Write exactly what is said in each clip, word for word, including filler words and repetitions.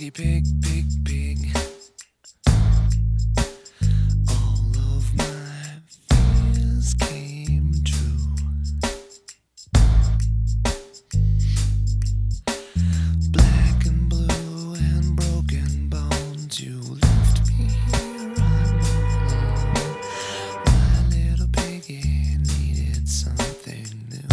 Hey pig, pig, pig. All of my fears came true. Black and blue and broken bones, you left me here alone. My little piggy needed something new.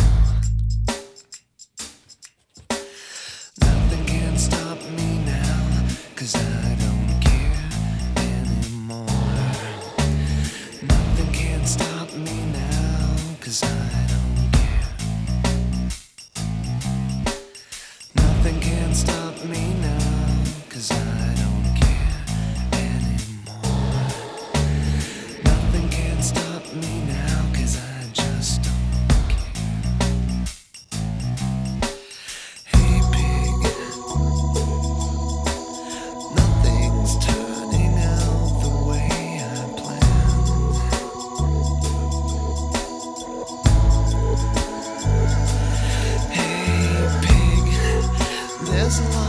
Nothing can stop me now, 'cause I don't care anymore. Nothing can stop me now, 'cause I don't care. Nothing can stop me now, 'cause I don't care anymore. Nothing can stop me now, 'cause I just don't care. Hey pig, nothing's turning out the way I planned. Hey pig, there's a lot